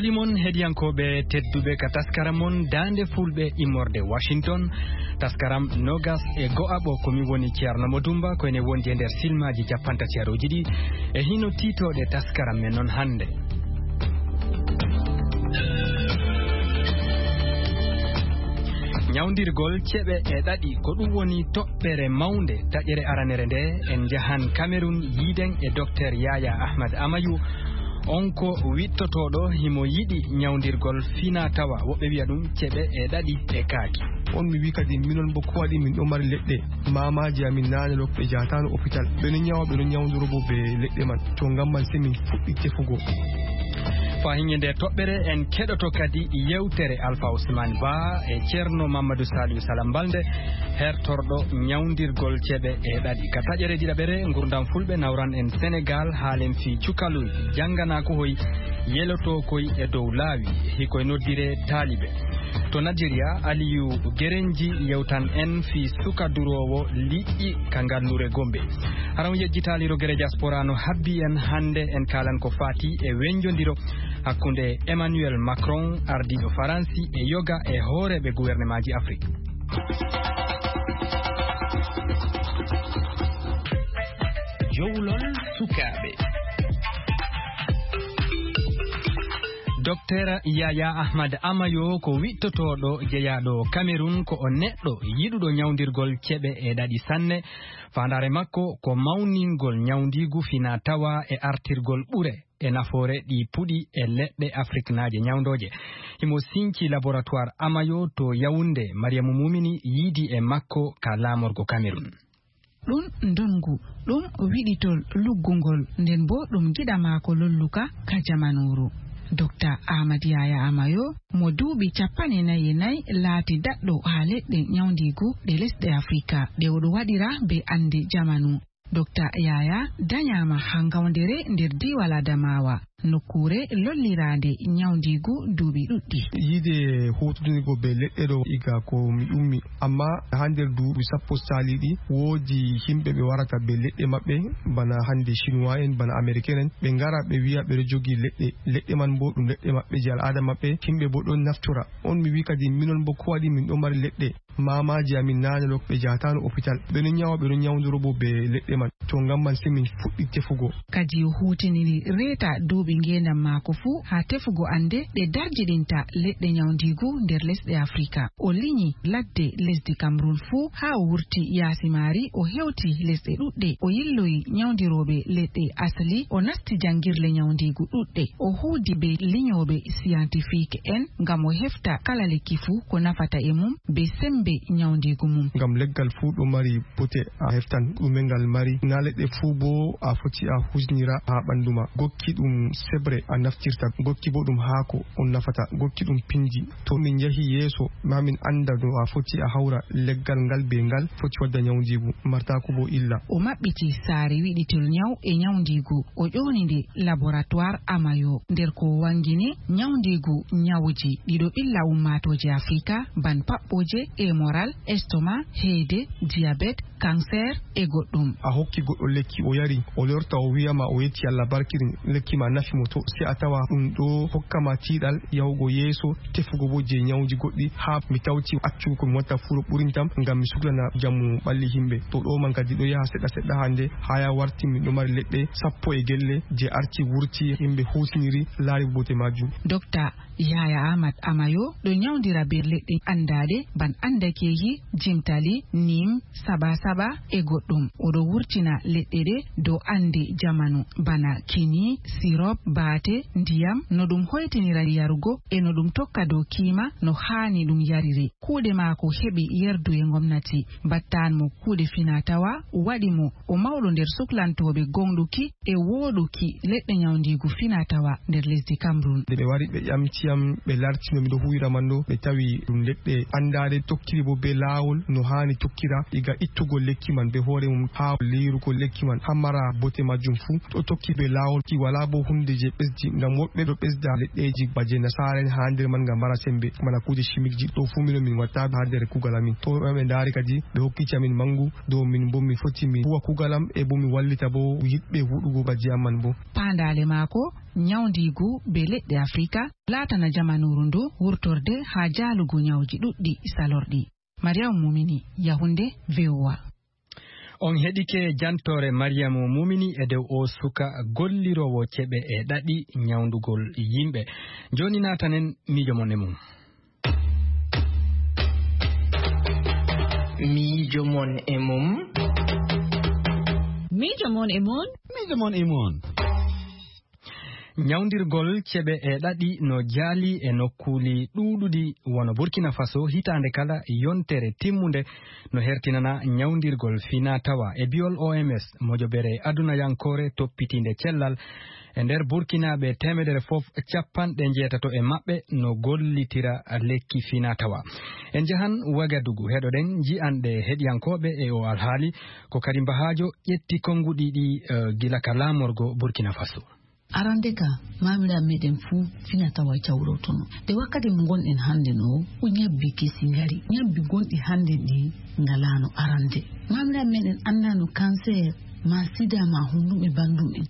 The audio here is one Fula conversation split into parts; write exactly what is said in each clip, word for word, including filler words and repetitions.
Kolimon hediyankoɓe tedduɓe ka taskaramon dande fulɓe immorde Washington. Taskaram nogas e go'abo komi woni Ceerno Modumba koyne wondi e nder silmaji capantati aroji ɗi e hino titoɗe taskaram men non hande. Nyawdirgol ceɓe e ɗaɗi ko ɗum woni toɓɓere mawnde taƴere aranere nde en jahan Cameroun yiiden e docteur Yaya Ahmad Amayou on ko wittotoɗo himo yiɗi nyawdirgol fina tawa woɓɓe wiya ɗum ceɓe e ɗaɗi e kaaki. On mi wi kadi minon bo ko waɗi min ɗo mari leɗɗe mamaji amin nane ɗo ɓe jatano hôpital ɓeɗo ñawa ɓeɗo ñawdoro bo be leɗɗe man to ngam man se min fuɗɗi tefugo. Fa hiñe nde toɓɓere en keɗoto kadi yewtere Alpha Ousmane Ba e Ceerno Mamadou Saliou Salam Balde hertorɗo nyawdirgol ceɓe e ɗaɗi ka taƴere ɗiɗaɓere gurdam fulɓe nawran en Sénégal haalen fi cukaluy janggana ko hoy yeloto koy e dow laawi hikoye noddire taaliɓe. To Nigeria Aliou Gerenji yewtan en fi suka durowo liƴƴi ka ngannure Gombe. Haram yejjitaliro gere diaspora no habbi en hande en kalan ko fati e wenjodiro hakkunde Emmanuel Macron ardiɗo Faransi e yoga e hooreɓe gouvernement ji Afrique. Jowlol sukaɓe. Docteur Yaya Ahmad Amayou ko wittotoɗo jeyaɗo Cameroun ko o neɗɗo yiɗuɗo nyawdirgol ceɓe e ɗaɗi sanne. Fandare makko ko mawningol nyawdigu fina tawa e artirgol ɓure e nafoore ɗi puɗi e leɗɗe Afrique naaje nyawdoje. Himo sinci laboratoire Amayou to Yaoundé. Mariamou Mumini yiidi e makko ka laamorgo Cameroun. Ɗum ndungu ɗum wiɗitol luggungol nden bo ɗum giɗa maako lolluka ka jamanuru. Docteur Ahmad Yaya Amayou mo duuɓi capanɗe nayi e nayi laati daɗɗo haa leɗɗe nyawdigu ɗe lesɗe Afrika ɗe oɗo waɗira be ande jamanu. Docteur Yaya dañama ha ngawdere nder diwal Adamawa nokkure lollirande nyawdigu duuɓi ɗuɗɗi. Yide hotudinigo be leɗɗe ɗo iga ko mi ummi amma ha nder duuɓi sappo saliɗi woodi himɓe ɓe warata be leɗɗe maɓɓe bana hande chinois en bana américain en ɓe ngara ɓe wiya ɓeɗo jogi leɗɗe leɗɗe man bo ɗum leɗɗe maɓɓe je al'ada maɓɓe himɓe bo ɗon naftora. On mi wi kadi minon bo ko waɗi min ɗo mari leɗɗe mamaji amin nane ɗo ɓe jatano hôpital ɓeɗo ñawa ɓeɗo ñawdoro bo be leɗɗe man to ngam man se min fuɗɗi tefugo. Kadi hutiniri reta duuɓi ngendam maako fu ha tefugo ande ɗe darjidinta leɗɗe nyawdigu nder lesɗe Afrika. O liñi ladde lesdi Cameroun fu ha o wurti yaasi maari o hewti lesɗe ɗuɗɗe o yilloyi nyawdiroɓe leɗɗe asali o nasti jangirle nyawdigu ɗuɗɗe o huudi be liñoɓe scientifique en ngam o hefta kala lekki fu ko nafata e mum be sembe nyawdigu mum. Ngam leggal fu ɗo mari bote a heftan ɗume ngal mari na leɗɗe fu bo a foti a husnira ha ɓanduma gokki ɗum sebre a naftirta gokki bo ɗum haako on nafata gokki ɗum pinji to min yahi yeeso ma min anda no a foti a hawra leggal ngal be ngal foti wadda nyawdigu martako bo illa. O maɓɓiti saare wiɗitol nyaw e nyawdigu o ƴownide laboratoire Amayou nder ko wangini nyawdigu nyawuji ɗiɗo ɓilla ummatoje Afrika ban paɓɓoje hémorral estomac heede diabète cancer e goɗɗum. A hokki goɗɗo lekki o yari o lorta o wiyama o yetti Allah barkirin lekki ma nafi mo to se a tawa ɗum ɗo hokkama tiiɗal yahugo yeeso tefugo bo je nyawji goɗɗi ha mi tawti accugo ko mi watta furo ɓurintam ngam mi suklana jamu ɓalli himɓe to ɗo man kadi ɗo yaha seɗɗa seɗɗa hande haya warti min ɗo mari leɗɗe sappo e gelle je arti wurti himɓe husniri laari bote majum. Docteur Yaya Ahmad Amayou ɗo nyawdira be leɗɗe andade ban andakehi jimtali nim saba saba e goɗɗum oɗo wurtina leɗɗe ɗe dow ande jamanu bana kini sirop baate ndiyam no ɗum hoytinira yarugo e no ɗum tokka dow kima no haani ɗum yariri. Kuuɗe maako heɓi yerdu e gomnati battan mo kuuɗe finatawa waɗi mo o mawɗo nder suklantoɓe gonɗuki e woɗuki leɗɗe nyawdigu finatawa nder lesdi Cameroun. Ɓe wari ɓe ƴamtiyam ɓe lartino miɗo huwira man ɗo ɓe tawi ɗum leɗɗe andade tokkiri bo be laawol no haani tokkira iga ittugo lekki man be hoore mum ha lirugo lekki man ha mara bote majum fu ɗo tokki be laawol ki wala bo hunde hunde je ɓesdi ngam woɓɓe ɗo ɓesda leɗɗeji baje nasaren ha nder man ngam mara sembe mana kuje chimique ji ɗo fu mino min watta ha nder kugal amin to ɓe daari kadi ɓe hokkici amin mangu dow min bo mi foti mi huwa kugal am e bo mi wallita bo yiɗɓe huɗugo baji amman bo pandale maako nyawdigu be leɗɗe Afrika latana jamanuru ndu wurtorde ha jalugo nyawji ɗuɗɗi salorɗi. Mariam Mumini, Yahunde, V O A. On heɗike jantore Mariamu Mumini e dow o suka gollirowo ceɓe e ɗaɗi nyawdugol yimɓe. Joni natanen miijo mon e mum. Miijo mon e mum. Miijo mon e mon. Miijo mon e mon. Nyawdirgol ceɓe e ɗaɗi no jaali e nokkuli ɗuɗuɗi wono Burkina Faso hitande kala yontere timmunde no hertinana nyawdirgol fina tawa e biol O M S mojobere aduna yankore toppitinde cellal e nder Burkina ɓe temedere fof capanɗe jeetato e maɓɓe no gollitira lekki fina tawa. En jahan Wagadugu heɗoɗen ji'anɗe heɗiyankoɓe e o alhaali ko kadi mbahajo ƴetti konguɗi ɗi uh, gila ka lamorgo Burkina Faso. Arande ka mamira meɗen fu fina tawa cawro tono de wakkati mo gonɗen hande no o ñabbi kesi ngari ñabbi gonɗi hande ɗi ngalano arande mamira meɗen andano cancer ma sida ma hundum e bandum en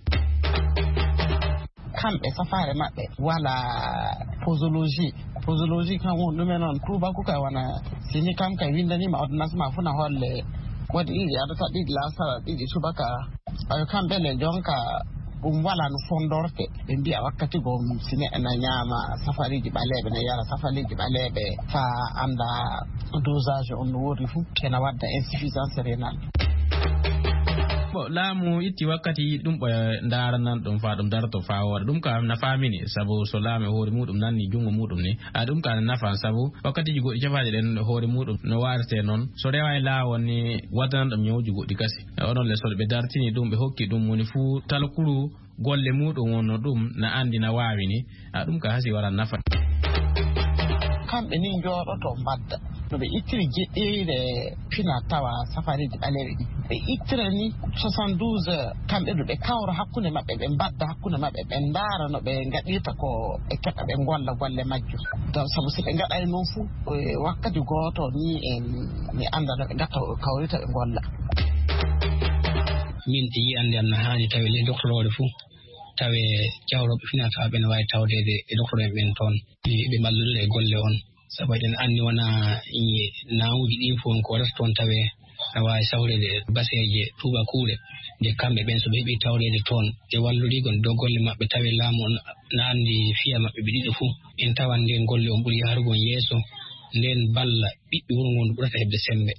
kamɓe safare maɓɓe wala posologie posologie kan won ɗumen on tubaku kay wona sini kam kay windanima ordonnance ma funa holle waɗi ɗiɗi aɗata ɗiɗi lasara ɗiɗi subaka ayo kamɓe le jonka ɗum wala no fondorte ɓe mbiya wakkati go sine ena ñaama safariji ɓaleɓe ne yara safariji ɓaleɓe fa anda dosage on no wori fu ena wadda insuffisance rénale. Bo laamu itti wakkati ɗum ɓe ndaranan ɗum fa ɗum darto fa wora ɗum ka nafamini sabu so laamu hoore muɗum nanni jungo muɗum ni a ɗum ka nafa sabu wakkatiji goɗɗi cafaji ɗen hoore muɗum no warete noon so rewa e laawol ni waddanan ɗum ñawji goɗɗi kasi onon le soɗo ɓe dartini ɗum ɓe hokki ɗum woni fuu talkuru golle muɗum wonno ɗum na andi na wawi ni a ɗum ka hasi wara nafa kamɓe ni jooɗoto mbadda no ɓe ittiri jeɗɗiide fina tawa safariji ɓaleɓe ɗi ɓe ittira ni soixante-douze heures kamɓe ɗo ɓe kawra hakkunde maɓɓe ɓe mbadda hakkunde maɓɓe ɓe ndaara no ɓe gaɗirta ko ɓe keɓa ɓe golla golle majjum donc sabu si ɓe gaɗani noon fuu wakkati gooto ni en mi anda no ɓe gatta kawrita ɓe golla. Min e yiyande am no hani tawi le docteur ore fuu tawi jawroɓe fina tawa ɓe no wawi tawdede e docteur en ɓen toon ɓe balluɗo e golle on sabu eɗen anndi wona nawuji ɗi fof ko resta toon tawe no wawi sawrede baseje tubakuure nde kamɓe ɓen so ɓe heeɓi tawrede toon e wallurigon dow golle maɓɓe tawi laamu on no anndi fiya maɓɓe ɓe ɗiɗo fuu en tawan nden golle on ɓuuri yarugon yeeso nden balla ɓiɓɓe wuro ngon ɓurata heɓde sembe.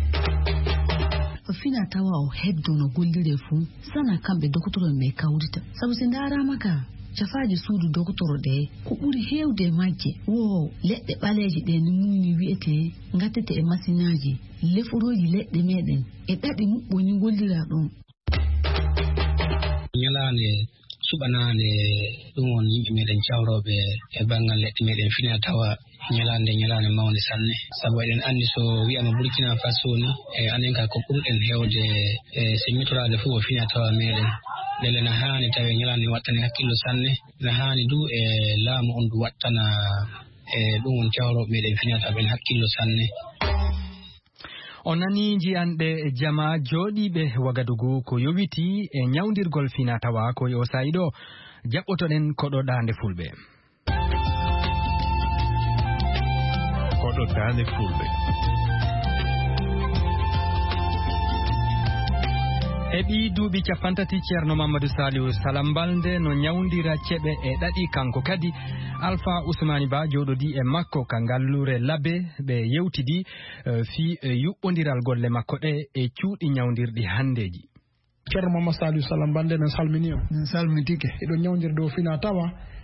Fina tawa o hebdo no gollire fu sana kamɓe docteur me kawrita sabu si ndarama ka cafaji suudu docteur ɗe ko ɓuri hewde majje wo leɗɗe ɓaleji ɗe ni muni wi'ete gattete e masinaji leforoji leɗɗe meɗen e ɗaɗi muɓɓoni gollira ɗon ñalande suɓanande ɗum won yimɓe meɗen cawroɓe e banggal leɗɗe meɗen fina tawa ñalande ñalande mawde sanne sabu eɗen anndi so wiyama Burkina Faso ni e anen ka ko ɓurɗen hewde e simmitorade fof o fina tawa meɗen ndele no hani tawi ñalande wattane hakkillo sanne no hani du e laamu on du wattana e ɗum won cawroɓe meɗen fina tawa ɓen hakkillo sanne. O nani jiyanɗe jama jooɗiɓe Wagadugu ko yowiti e nyawdirgol fina tawa ko yo sayiɗo jaɓɓotoɗen koɗo dande fulɓe koɗo dande fulɓe heɓi duuɓi capantati ceerno Mamadou Saliou Salambalde no nyawdira ceɓe e ɗaɗi kanko kadi Alpha Ousmani Ba joɗodi e makko ka ngallure labbe ɓe yewtidi uh, fi uh, yuɓɓodiral golle makko ɗe e cuuɗi nyawdirɗi handeji. Ceerno Mamadou Saliou Salambalde no salmini on en salmitike eɗo nyawdirde o fina tawa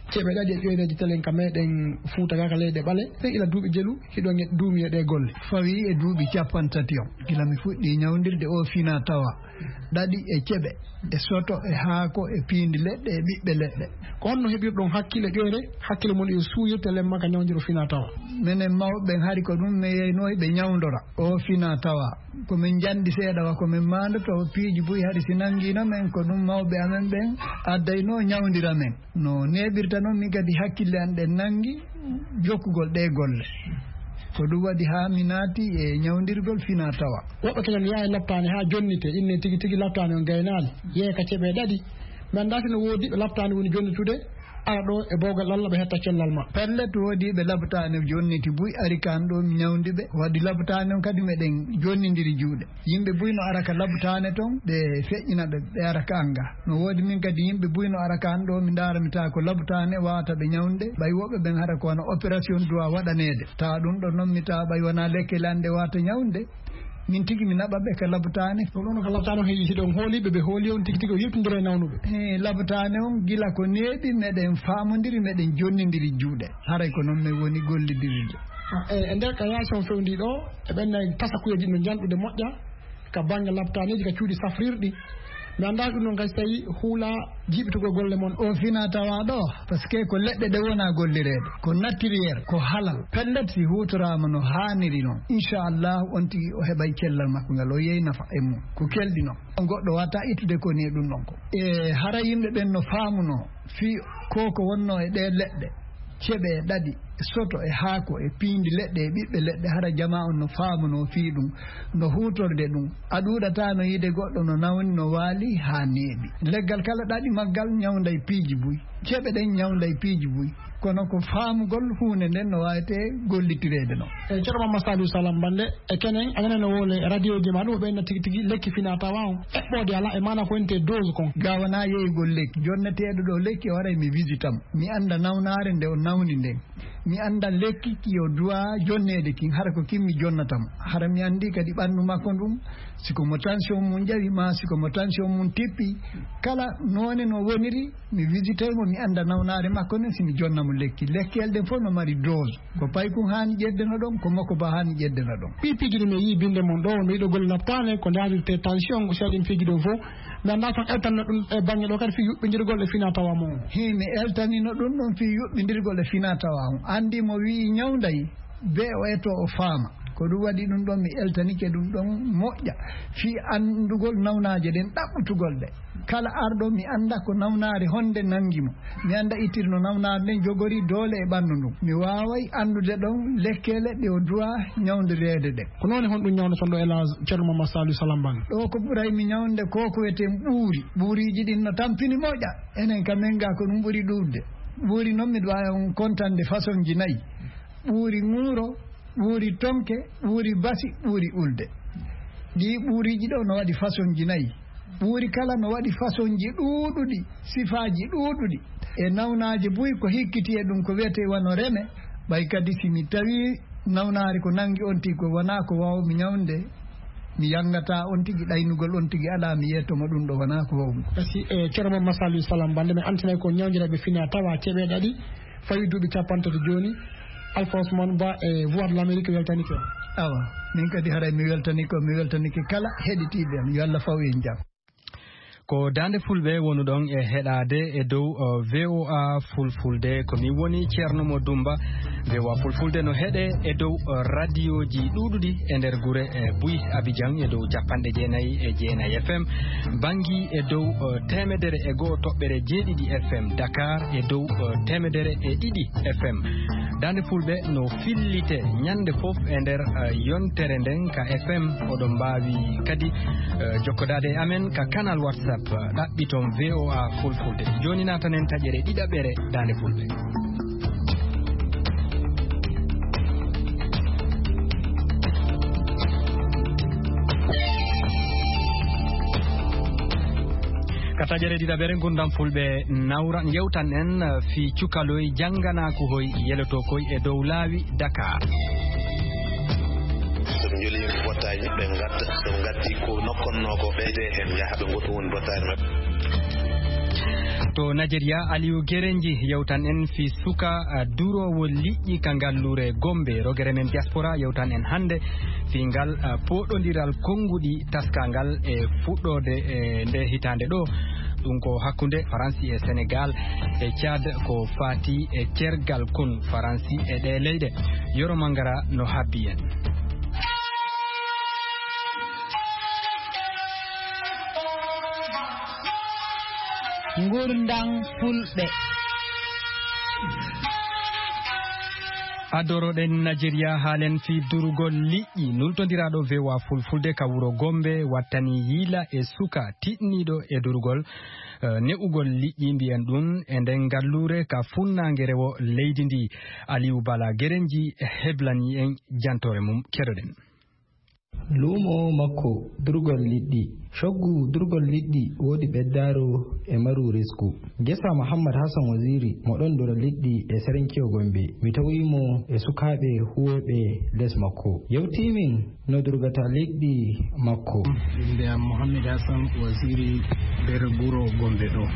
ceɓe ɗaɗi e ƴoyreji telen ka meɗen Fouta kaka leyɗe ɓale ɓe ila duuɓi jelu hiɗon e duumi e ɗe golle fawi e duuɓi capan tati on gila mi fuɗɗi ñawdirde o fina tawa ɗaɗi e ceɓe e soto e haako e piindi leɗɗe e ɓiɓɓe leɗɗe ko honno heɓirɗon hakkille ƴoyre hakkille mon e suuyirte lemma ka ñawdiro fina tawa minen mawɓe haari ko ɗum mi yeynoy ɓe ñawdora o fina tawa komin jandi seeɗa wa komin mandoto piiji boyi haɗi si nanguino men ko ɗum mawɓe amen ɓen addayno ñawdira men no neɓirta noon min kadi hakkille an ɗen nangi jokkugol ɗe golle ko ɗum waɗi ha mi naati e ñawdirgol fina tawa woɓɓe kenen yaa e laftani ha jonnite inne tigi tigi laftani on gaynali yeeya ka ceeɓe ɗaɗi mi anda sino woodi ɓe laftani woni jonnitude ara ɗo e bowgal Allah ɓe hetta cellal ma pellet woodi ɓe labtani jonniti buy ari kan ɗo mi ñawdiɓe waɗi labtani on kadi meɗen jonnidiri juuɗe yimɓe buy no ara ka labtane toon ɓe feƴƴina ɓe ɓe ara ka anga no woodi min kadi yimɓe buy no ara kan ɗo mi daramita ko labtane wawata ɓe ñawde ɓay woɓɓe ɓen hara ko wona opération doit waɗanede tawa ɗum ɗo noon mi tawa ɓay wona lekkele ande wata ñawde min tigi mi naɓaɓe ka labtane ɗon ko labtane on heeƴi siɗon hooliɓe ɓe hooli on tigi tigi o yettodira e nawnuɓe e labtane on gila ko neeɓi meɗen famodiri meɗen jonnidiri juuɗe haray ko noon min woni gollidirde e nder ka yaasi on fewndi ɗo e ɓenna tasa kuyeji no janɗude moƴƴa ka banggue labtaneji ka cuuɗi safrirɗi mi anda ɗum noon kadi so tawi huula jiɓitugol golle moon o fina tawa ɗo par ce que ko leɗɗe ɗe wona gollirede ko nattiriére ko halal pellet si hutorama no haniri noon inchallah on tigui o heɓay cellal makko ngal o yeyi nafa e mum ko kelɗi noon goɗɗo wata ittude ko ni ɗum ɗon ko e hara yimɓe ɓen no famuno fi ko ko wonno e ɗe leɗɗe ceɓe e ɗaɗi soto e haako e piindi leɗɗe e ɓiɓɓe leɗɗe hara jama on no faamuno fii ɗum no hutorde ɗum a ɗuuɗata no yide goɗɗo no nawni no waali ha neeɓi leggal kala ɗaɗi maggal ñawda e piiji buy ceɓe ɗen ñawda e piiji buy kono ko faamugol hunde nden no wawete gollitirede noon e ceerno Mamma Saliou Salam Baldé e kenen anene no wole radio ji ma ɗum ɓenna tigui tigui lekki fina tawa on eɓɓode ala e mana ko ente dose kon gawana yeyigol lekki jonneteɗo ɗo lekki o waɗay mi visitam mi anda nawnare nde o nawni nden mi anda lekki ki o duwa jonnede kin hara ko kimmi jonnatamo hara mi andi kadi ɓandu makko ɗum siko mo tension mum jawi ma siko mo tension mum tippi kala none no woniri mi visitay mo mi anda nawnare makko nen simi jonnamo lekki lekkel ɗen fof no mari dose ko paykum hani ƴeddeno ɗon ko makko ba hani ƴeddeno ɗon pipiji ɗum e yi binde mon ɗo no yiɗo golle naftane ko daalirte tension seeɗin fiji ɗo fof mi anda tan eltanno ɗum e banggue ɗo kadi fi yuɓɓidirgol e fina tawa mo hi mi eltanino ɗum ɗon fi yuɓɓidirgol e fina tawa on andi mo wi ñawdayi be o eto o faama ko ɗum waɗi ɗum ɗon mi eltanike ɗum ɗon moƴƴa fi andugol nawnaje ɗen ɗaɓɓutugol ɗe kala arɗo mi anda ko nawnare honde nangimo mi anda ittirno nawnare nden jogori doole e ɓandu ndum mi waway andude ɗon lekkele ɗe o duwa ñawdirede ɗe ko noon hon ɗum ñawde ton ɗo élage ceerno Mamma Saliou Salam Baldé ɗo ko ɓuuray mi ñawde ko ko wiyeten ɓuuri ɓuuriji ɗin no tampini moƴƴa enen kamen ga ko ɗum ɓuuri ɗurde ɓuuri noon miɗa wawi on contande façon ji nayyi ɓuuri ŋuuro ɓuuri tonke ɓuuri basi ɓuuri ulde ɗi ɓuuriji ɗo no waɗi façon ji nayyi ɓuuri kala no waɗi façon ji ɗuuɗuɗi sifaji ɗuuɗuɗi e nawnaji buy ko hikkiti e ɗum ko wiyete wano reme ɓay kadi simi tawi nawnari ko nangi on tigui ko wona ko wawmi ñawde mi yangata on tigui ɗaynugol on tigui ala mi yettomo ɗum ɗo wona ko wawmi kasi e ceerno Mamma Saliou Salam Baldé mi antinay ko ñawdiraɓe fina tawa ceeɓe ɗaɗi fawi duuɓi capantati joni Alpha Ousmane Ba e voix de l'Amérique weltanike o awa min kadi haray mi weltanike o mi weltanike kala heɗitiɓe am yo Allah faw en jaam ko dande fulɓe wonu ɗon e heɗade e dow V O A fulfulde komi woni ceerno mo Dumba V O A fulfulde no heeɗe e dow radio ji ɗuɗuɗi e nder guure e Buy Abidjan e dow capanɗe jeenayyi e jeenayyi F M bangui e dow temedere e goho toɓɓere jeeɗiɗi F M Dakar e dow temedere e ɗiɗi F M dande fulɓe no fillite ñande foof e nder yontere nden ka F M oɗon mbawi kadi jokkodade e amen ka canal WhatsApp ɗaɓɓiton V O A fulfulde joni natanen taƴere ɗiɗaɓere dande fulɓe ka taƴere ɗiɗaɓere gurdam fulɓe nawra jewtan en fi cukaloy jangganaku hoy yeloto koy e dow laawi Dakar soɓe joli yimɓe bottaji ɓe gadda ɓe gaddi ko nokkonno ko ɓeyde hen jaaha ɓe goto woni bottari mabɓe to Nigeria Aliou Gerenji yewtan en fi suka durowo liƴƴi ka ngallure Gombe rogere men diaspora yewtan en hande fi ngal poɗodiral konguɗi taskangal e fuɗɗode e nde hitande ɗo ɗum ko hakkunde Faransi e Sénégal e Tchad ko fati e cergal kon Faransi e ɗe leyɗe Yoro Mangara no habbi en. Gurdang fulɓe adoroɗen Nigeria haalen fi durugol liƴƴi nultodiraɗo vewa fulfulde ka wuro Gombe wattani yiila e suka tiɗniɗo e durugol uh, ne'ugol liƴƴi mbiyen ɗum e nden gallure ka funnange rewo leydi ndi. Aliou Bala Gerenji heblani en jantore mum keɗoɗen. lumo makko durgol liɗɗi shoggu durgol liɗɗi wodi beddaro e maru risku gesa Muhammad Hassan Waziri moɗon dura liɗɗi e serenkiyo Gombe mi tawimo e sukaɓe huwoɓe les makko yewtimin no durgata liɗɗi makko. Inde am Muhammad Hassan Waziri nder guro Gombe ɗo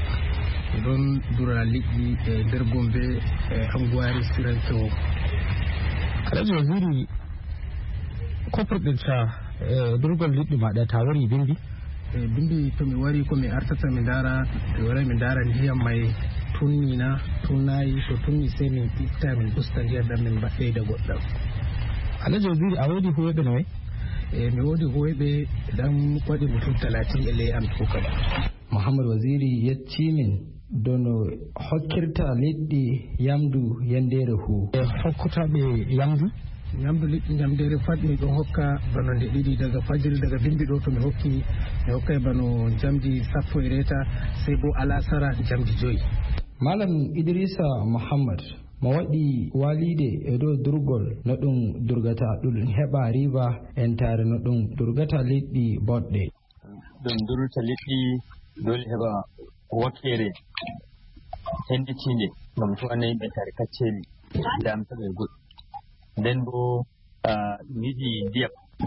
ɗon dura liɗɗi e nder Gombe e anguwari serenkiyo. Alhaji Waziri kofurɗin sa durgol liɗɗi maɗa ta wari bindi e bindi to mi wari ko mi artata mi dara to wari mi dara ndiyam may tunnina tunnayi to tunni sai min itta min usta ndiyam ɗam min mbaɗɗeyda goɗɗam. Alhaji Waziri a woodi huwoɓe nayi? e mi woodi huwoɓe ɗam waɗi mutum talatin e ley am to kadi. Muhammad Waziri yeccimin dono hokkirta liɗɗi yamdu yandere hu hokkutaɓe yamdu ñamdu liɗɗi ñamdere fat mi ɗon hokka bano nde ɗiɗi daga fajiri daga bimbi ɗo to mi hokki mi hokkay bano jamdi sappo e reta sey bo alasara jamdi joyi. Malam Idrissa Muhammad mo waɗi walide e dow durgol no ɗum durgata ɗum heɓa riba entare no ɗum durgata liɗɗi boɗɗe. ɗum durta liɗɗi dole heɓa wakkere henditinde ngam to anayi entare kacceli damtaɓe goɗɗo nden bo yiɗi ndiyam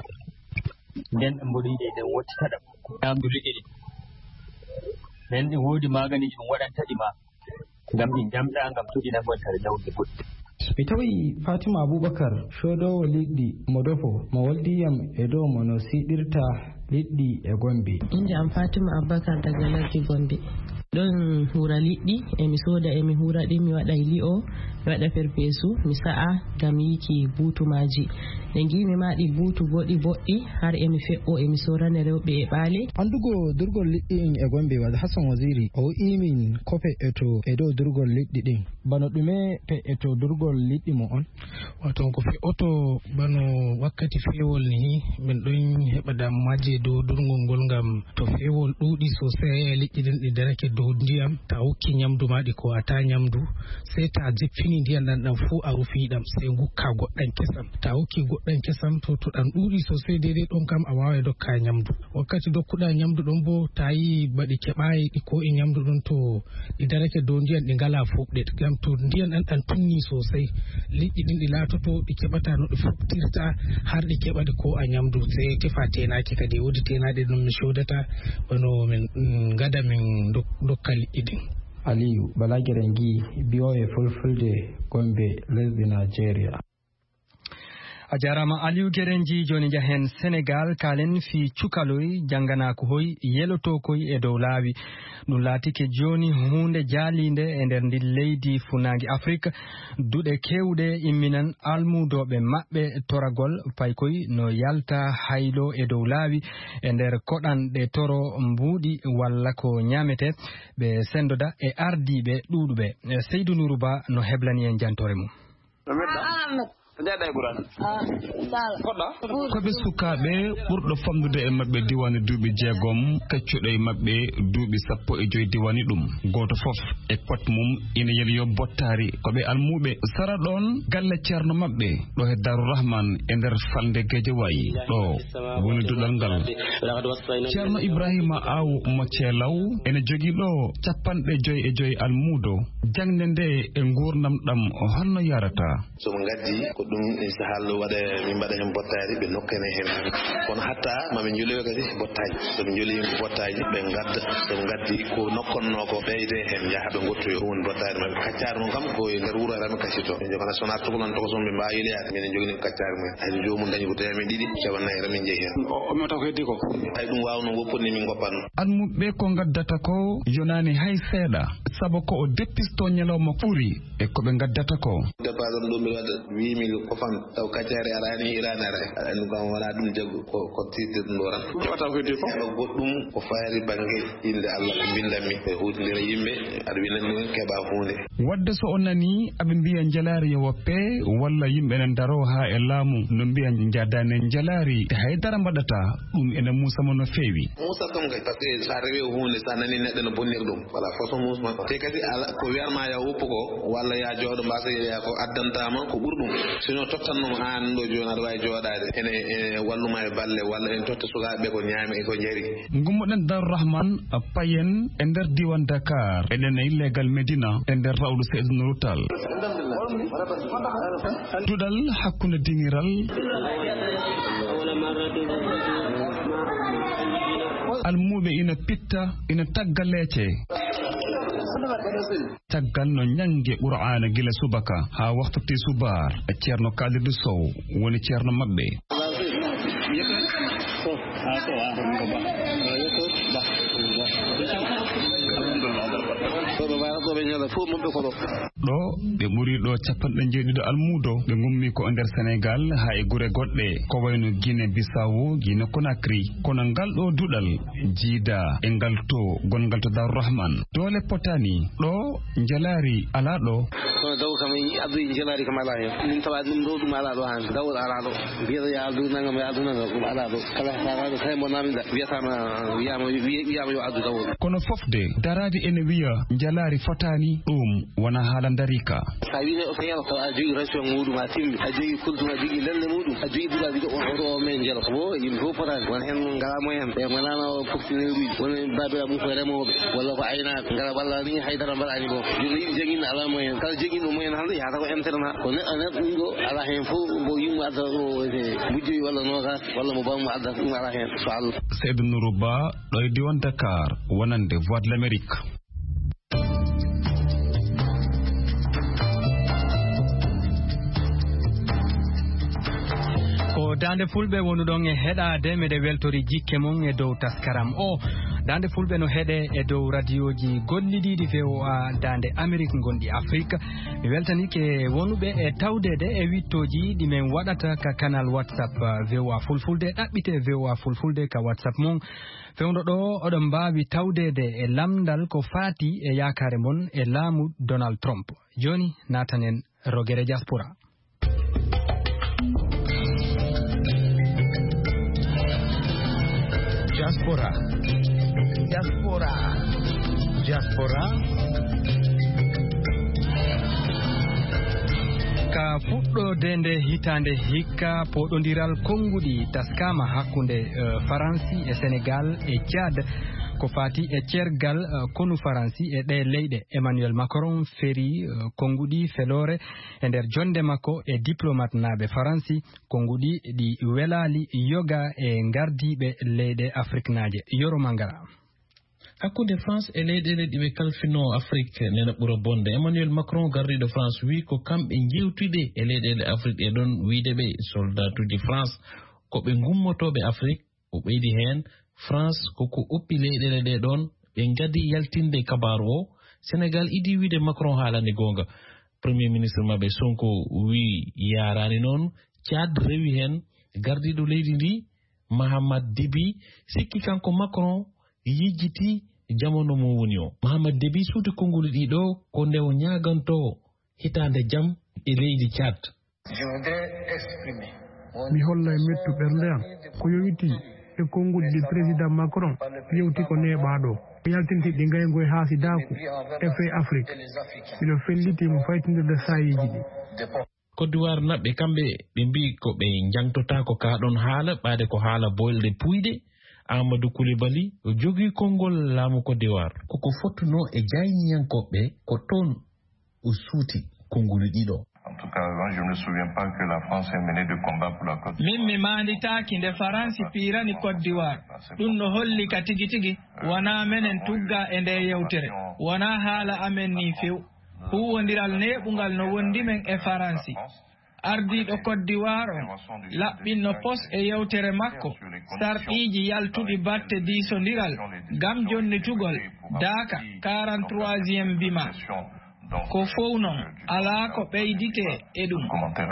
nden ɗam mboɗo yiɗi nden wottita ɗam ñamdu liɗɗi ɗi nden ɗi woodi magani ɗum waɗantaɗi ma ngam ɗi jamɗa ngam toɗi nafontare ñawde goɗɗi. mi tawi Fatima Abubakar shodowo liɗɗi mo dofo mo waldiyam e dow mo no siɗirta liɗɗi e Gombe. Inde am Fatima Abubakar daga Lardi Gombe. Ɗon hura liɗɗi emi soda emi hura ɗi mi waɗa li'o mi waɗa perpesu mi sa'a ngam yiki butumaji nde gimi ma ɗi butu goɗi boɗɗi har emi fe'o emi sorana rewɓe e ɓaale. Andugo durgol liɗɗi in e Gombe wada Hassan Waziri o imin ko fe'eto e dow durgol liɗɗi ɗin bano ɗume fe'eto durgol liɗɗi mo on? Wato ko fe'oto bano wakkati fewol ni min ɗon heɓa damuwaji dow durgol ngol ngam to fewol ɗuuɗi sosai e liɗɗi ɗin ɗi darake dow ndiyam ta hokki nyamdu maɗi ko ata nyamdu sai ta jippini ndiyam ɗan ɗan fu a rufi ɗam sai gukka goɗɗan kesam ta hokki goɗɗan kesam to to ɗan ɗuuɗi sosai daidai ɗon kam a wawai dokka nyamdu wakkati dokkuɗa nyamdu ɗon bo ta yi baɗi keɓayi ɗi ko e nyamdu ɗon to ɗi darake dow ndiyam ɗi ngala fuɓɗe gam to ndiyam ɗan ɗan tunni sosai liɗɗi ɗin ɗi latoto ɗi keɓata no ɗi fuɓtirta har ɗi keɓaɗi ko a nyamdu sai tefa tenaki kadi wodi tenaɗe ɗum mi sodata bano min gada min dokka liɗɗi ɗin. Aliyu Balagirangi biyoye fulfulde Gombe lesdi Nigeria. a jarama Aliou Gerenji joni jahen Sénégal kalen fi cukaloy jangana ko hoy yeloto koy e dow laawi ɗum laatike joni hunde jaalinde e nder ndi leydi funangi Afrique duɗe kewɗe imminan almudoɓe maɓɓe toragol pay koy no yalta haylo e dow laawi e nder koɗanɗe toro mbuuɗi walla ko ñamete ɓe sendoda e ardiɓe ɗuɗuɓe. Seydou Nourou Ba no heblani en jantore mum. koɓe sukaɓe ɓurɗo famdude e maɓɓe diwani duuɓi jeegom keccuɗo e maɓɓe duuɓi sappo e joyi diwani ɗum goto foof e pot mum ina yeli yo bottari koɓe almuɓe sara ɗon galle ceerno maɓɓe ɗo e Darou Rahman e nder falde Guédiawaye ɗo woni duɗal ngal ceerno Ibrahima Aw Moccelaw ene jogui ɗo capanɗe joyi e joyi almudo jangde nde e gurdam ɗam holno yarata somo gaddi ko goɗɗum sahal waɗa min mbaɗa hen bottaji ɓe nokkene hen kono hatta maɓe jolio kadi bottaji soɓe joli bottaji ɓe gadda soɓe gaddi ko nokkonno ko ɓeyde hen jaaha ɓe gottoyo ɗum woni bottari maɓe kaccari mum kam ko e nder wuuro rami kaccito jogana sona tokolan tokoson ɓe mbawi leyade minen jogini ko kaccari mumen hayso jomum dañi ko teyami ɗiɗi cewannayyi ramin jeeyi hen omi taw ko heddi ko hay ɗum wawno woppodni min goppanno almuɓe ko gaddata ko yonani hay seeɗa saabu ko o deppisto ñalawma ɓuuri e koɓe gaddata ko départ on ɗo mbiɗa waɗa huit mille kofan taw kaccari arani irani ara aɗa andi kam wona ɗum jaggu ko ko tirde ɗum ɗo tan keɓata ko heddi ko heɓa goɗɗum ko faari banggue inde Allah ko bindanmi e hutidira yimɓe aɗa winani ɗumen keɓa hunde wadde so o nani aɓe mbiya jalari yo woppe walla yimɓe ne daro ha e laamu no mbiya jadane jalari haydara mbaɗata ɗum ene musama no feewi musa kam kay par ce que sa rewi hunde sa nani neɗɗo no bonnir ɗum voilà façon musma te kadi ala ko wiyatma ya woppu ko walla ya jooɗo mbasa yeeya ko addantama ko ɓuuri ɗum sinon tottannoma an ɗo joni aɗa wawi jooɗade ene ene walluma e balle walla en totta sukaɓe ko ñaami e ko jari gummoɗen Darou Rahman payen e nder diwan Dakar eɗen e illegal Medina e nder rawdu Seydou Nourou Tall duɗal hakkude dingiral almuɓe ina pitta ina tagga leece taggal no ñangue qur'ana gila subaka ha waktu ti subar e ceerno Kalidou Sow woni ceerno mabɓe ɗo ɓe ɓuri ɗo capanɗe jeeɗiɗo almudo ɓe gummi ko nder Sénégal ha e gure goɗɗe ko wayno Guinée Bissau Guinée Conakry kono ngal ɗo duɗal jiida e ngal to gongal to Darou Rahman dole potani ɗo jalari ala ɗo kono daw kam addu jalari kam ala hen min tawa ɗum ɗo ɗum ala ɗo han daw ala ɗo biyata ya addu nangam ya addu nangam ɗum ala ɗo kala ala kay mo namida wiyatama wiyama wiyama yo addu daw kono fofde darade ene wiya jalari fotani ɗum wona haala darika sa wine o tawi taw a jogui ration muɗum a timmi a jogui kultum a jogui lelde muɗum a jogui duraji ɗo oto men jelo bo yimɓe fof potani won hen ngala moyen ɓe gonano fonctionnaire uji woni babiraɓe mum ko remoɓe walla ko aynaɓe ngala walla ni haydara mbaɗani bon joni yimɓe joguino ala moyen kala joguino moyen hande yahata ko internet ko neɗɗo neɗɗo ɗum ɗo ala hen fof mo yimmo adda ɗo bujjoyi walla nogas walla mo bammo adda ɗum ala hen so Allah Seydou Nourou Ba ɗo e diwan Dakar wonande Voix de l'Amérique. ko dande fulɓe wonu ɗon e heɗade meɗe weltori jikke mum e dow taskaram o dande fulɓe no heeɗe e dow radioji golliɗiɗi V O A dande Amérique gonɗi Afrique mi weltanike wonuɓe e tawdede e wittoji ɗimin waɗata ka canal WhatsApp V O A fulfulde ɗaɓɓite V O A fulfulde ka WhatsApp mum fewdo ɗo oɗon mbawi tawdede e lamdal ko fati e yakare mon e laamu Donald Trump joni natanen rogere diaspora. Diaspora. Diaspora. Diaspora. ka fuɗɗode nde hitande hikka poɗodiral konguɗi taskama hakkunde uh, Faransi e Sénégal e Tchad ko fati e cergal uh, konu Faransi e ɗe leyɗe Emmanuel Macron feri uh, konguɗi felore e nder jonde makko e diplomate naɓe Faransi konguɗi ɗi welali yoga e gardiɓe leyɗe Afrique naje Yoro Mangara. hakkude France e leyɗele ɗiɓe kalfino Afrique nena ɓura bonde Emmanuel Macron gardiɗo France wi ko kamɓe jewtude e leyɗele Afrique e ɗon wiide ɓe soldatuji France ko ɓe gummotoɓe Afrique o ɓeydi hen France koko oppi leyɗele ɗe ɗon ɓe gadi yaltinde kabaru o Sénégal idi wiide Macron haalande gonga premier ministre mabɓe Sonko wi yarani noon Tchad rewi hen gardiɗo leydi ndi Mahamad Déby sikki kanko Macron yijjiti jamono mo woni o Mahamad Déby suuti konngol ɗiɗo ko nde o ñaganto hitande jam e leydi Tchad. mi holla e mettu ɓernde am ko yowiti e konngol ɗi président Macron yewti ko neɓaɗo yaltinti ɗi ngaygo e haasidaku e fe Afrique miɗo fellitimo faytindirde sayiji ɗi. Côte d'Ivoire naɓɓe kamɓe ɓe mbi ko ɓe jangtota ko kaɗon haala ɓaade ko haala boylde puyɗe Amadou Koulibaly o jogii konngol laamu Côte d'Ivoire koko fottuno e jayniyankoɓe ko toon o suuti konngol ɗiɗo. En tout cas, je ne me souviens pas que la France ait mené de combat pour la Côte d'Ivoire. Min mi manditaki nde Faransi pirani Côte d'Ivoire. Ɗum no holli ka tigi tigi wona menen tugga e nde yewtere. Wona haala amen ni few. Huwondiral neɓugal no wondi men e Faransi. Ardiɗo Côte d'Ivoire on laɓɓinno pos e yewtere makko sarɗiji yaltuɗi batte diisodiral gam jonnitugol Daka quarante-troisième bima. Ko fow non ala ko ɓeydite e ɗum.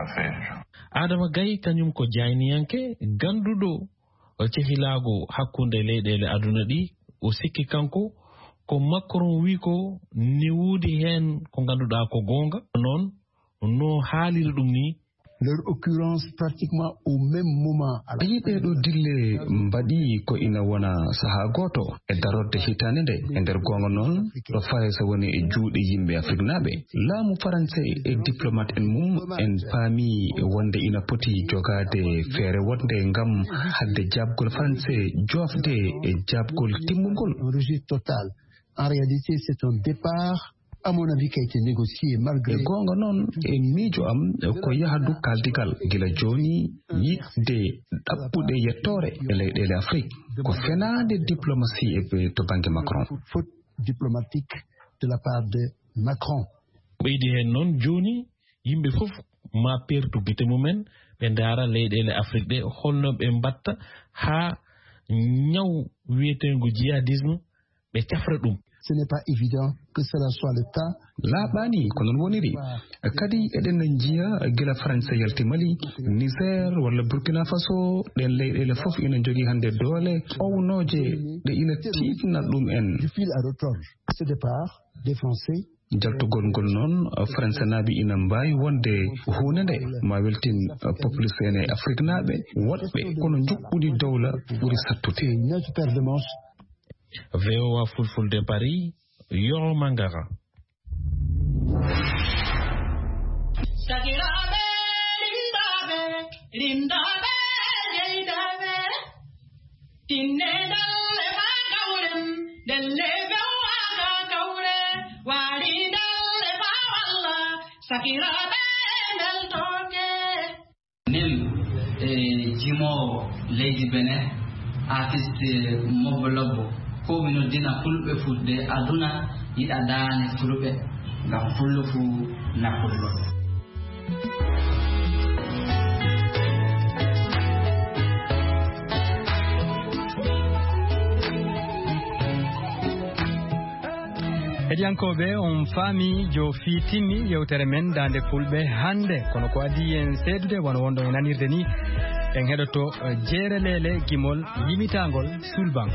Adama Gaye kañum ko jayniyanke ganduɗo cehilago hakkunde leyɗele aduna ɗi o sikki kanko ko Macron wi ko ni wuudi hen ko ganduɗa ko gonga noon no haaliri ɗum ni leur occurrence pratiquement au même moment. Yiɓe ɗo dille mbaɗi ko ina wona saha goto e darorde hitande nde e nder gonga noon ɗo faye so woni e juuɗe yimɓe Afrique naaɓe laamu français e diplomate en mum en paami wonde ina poti jogade feere wonde ngam hadde jabgol français jofde e jabgol timmugol. Un rejet total. En réalité, c'est un départ à mon avis qui a été négocié malgré gonga non e miijo am ko yahdu kaldigal gila joni yidde ɗaɓɓuɗe yettore e leyɗele Afrique ko fenade diplomatie e to banque Macron. Faute diplomatique de la part de Macron. ɓeydi hen noon joni yimɓe fof ma pertu gite mumen ɓe ndaara leyɗele Afrique ɗe holno ɓe mbatta ha ñaw wiyetengo djihadisme ɓe cafra ɗum. Ce n'est pas évident que cela soit le cas. Laaɓaani ko non woniri kadi eɗen njiya gila français yalti Mali, Niger walla Burkina Faso ɗen leyɗele fof ina jogii hannde doole ownoje ɗe ina tiiɗna ɗum en. Du fil à retordre ce départ des Français. jaltugol ngol noon français naaɓe ina mbaawi wonde huunde nde ma weltin population e Afrique naaɓe woɗɓe kono juɓɓudi dowla ɓuri sattude. V O A Fulfulde Paris, Yoro Mangara. Nim Jimo Lady Benin, artiste Mobolobo. Ko mino dina fulɓe fulde aduna yiɗa daane fulɓe ngam fullo fu nakullo. Hediyankoɓe on faami jo fi timmi yewtere men dande fulɓe hande kono ko adi en seedude wono wonɗo e nanirde ni en heɗoto jeere lele gimol yimitagol sulban.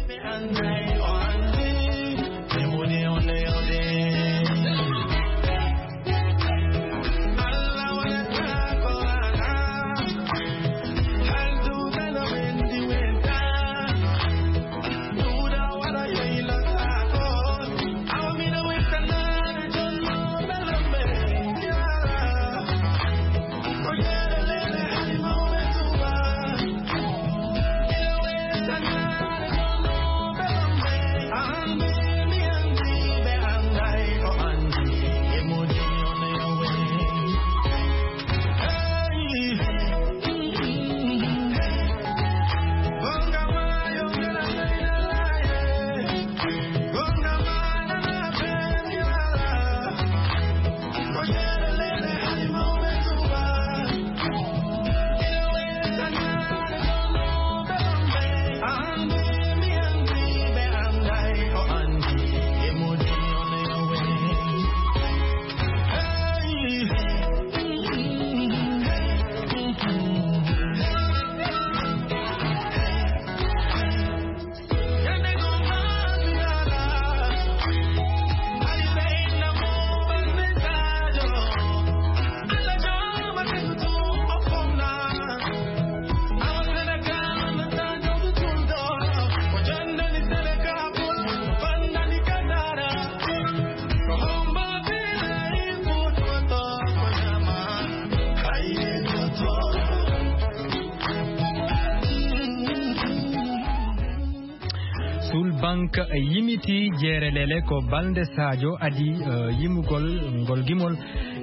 banque yimiti jeere lele ko balde Sadio adi uh, yimugol ngol gimol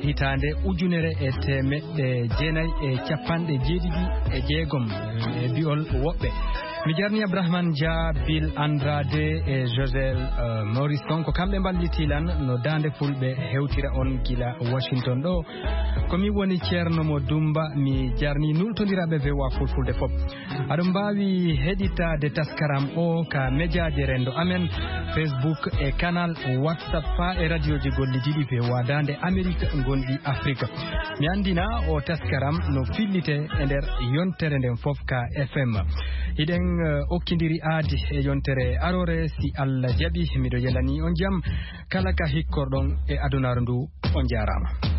hitande ujunere e temeɗɗe jeenayi e capanɗe jeeɗiɗi e jeegom e biol woɓɓe. mi jarni Abdourahmane Dia, Bill Andrade e Josel uh, Morrison ko kamɓe mballitilan no dande fulɓe hewtira on gila Washington ɗo. komi woni ceerno mo Dumba, mi jarni nultodiraɓe V O A fulfulde fof. aɗum mbawi heɗitade taskaram o ka médiaje rendo amen, Facebook e canal WhatsApp fa e radio ji gollidiɗi V O A dande Amérique gonɗi Afrique. mi andina o taskaram no fillite e nder yontere nden fof ka F M. iɗen uh, okkidiri aadi e yontere arore si Allah jaɓi. miɗo yelani on jaam kala ka hikkorɗon e adunaru ndu. on jarama.